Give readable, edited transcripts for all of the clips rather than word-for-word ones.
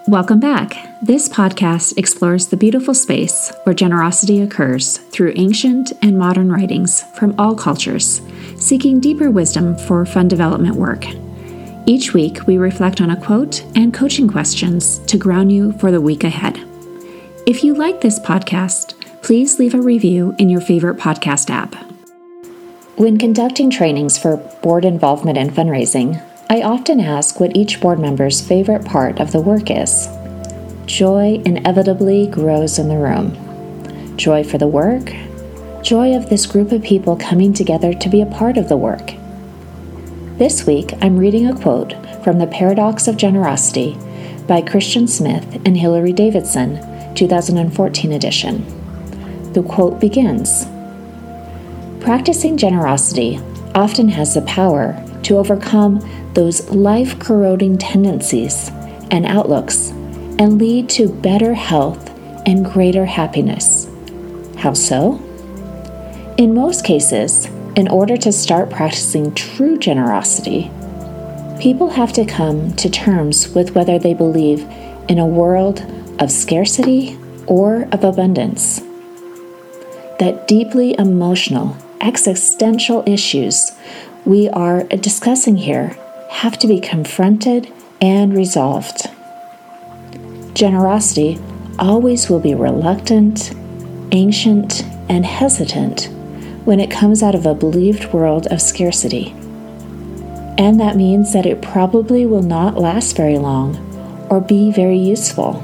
Welcome back. This podcast explores the beautiful space where generosity occurs through ancient and modern writings from all cultures, seeking deeper wisdom for fun development work. Each week, we reflect on a quote and coaching questions to ground you for the week ahead. If you like this podcast, please leave a review in your favorite podcast app. When conducting trainings for board involvement and fundraising, I often ask what each board member's favorite part of the work is. Joy inevitably grows in the room. Joy for the work, joy of this group of people coming together to be a part of the work. This week, I'm reading a quote from The Paradox of Generosity by Christian Smith and Hilary Davidson, 2014 edition. The quote begins, "Practicing generosity often has the power to overcome those life-corroding tendencies and outlooks and lead to better health and greater happiness. How so? In most cases, in order to start practicing true generosity, people have to come to terms with whether they believe in a world of scarcity or of abundance. That deeply emotional, existential issues we are discussing here have to be confronted and resolved. Generosity always will be reluctant, ancient, and hesitant when it comes out of a believed world of scarcity. And that means that it probably will not last very long or be very useful.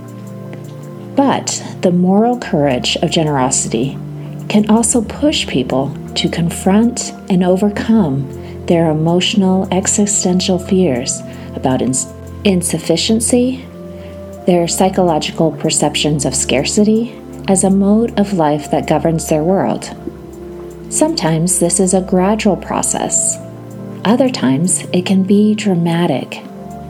But the moral courage of generosity can also push people to confront and overcome their emotional, existential fears about insufficiency, their psychological perceptions of scarcity as a mode of life that governs their world. Sometimes this is a gradual process. Other times it can be dramatic.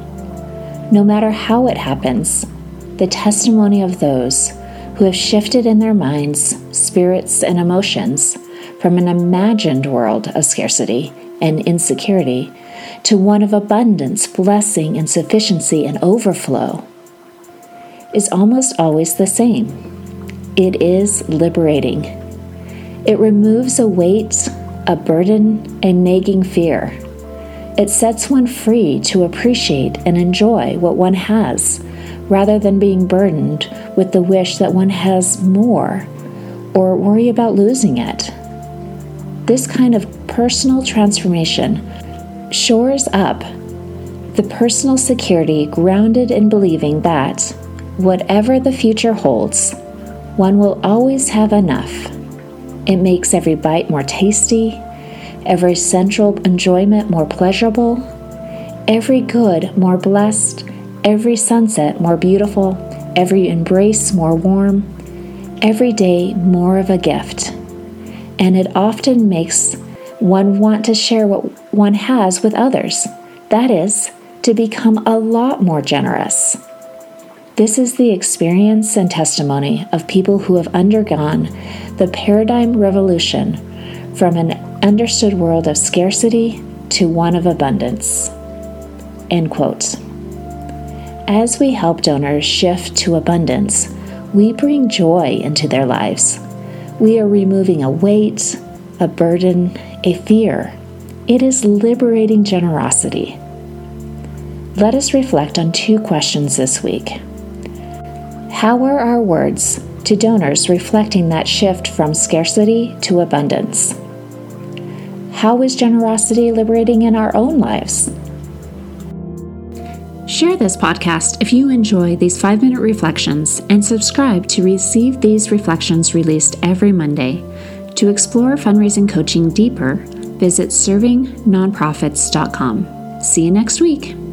No matter how it happens, the testimony of those who have shifted in their minds, spirits, and emotions from an imagined world of scarcity and insecurity to one of abundance, blessing, and sufficiency and overflow is almost always the same. It is liberating. It removes a weight, a burden, and nagging fear. It sets one free to appreciate and enjoy what one has, rather than being burdened with the wish that one has more or worry about losing it. This kind of personal transformation shores up the personal security grounded in believing that, whatever the future holds, one will always have enough. It makes every bite more tasty, every sensual enjoyment more pleasurable, every good more blessed, every sunset more beautiful, every embrace more warm, every day more of a gift. And it often makes one want to share what one has with others. That is, to become a lot more generous. This is the experience and testimony of people who have undergone the paradigm revolution from an understood world of scarcity to one of abundance." End quote. As we help donors shift to abundance, we bring joy into their lives. We are removing a weight, a burden, a fear. It is liberating generosity. Let us reflect on 2 questions this week. How are our words to donors reflecting that shift from scarcity to abundance? How is generosity liberating in our own lives? Share this podcast if you enjoy these 5-minute reflections and subscribe to receive these reflections released every Monday. To explore fundraising coaching deeper, visit servingnonprofits.com. See you next week.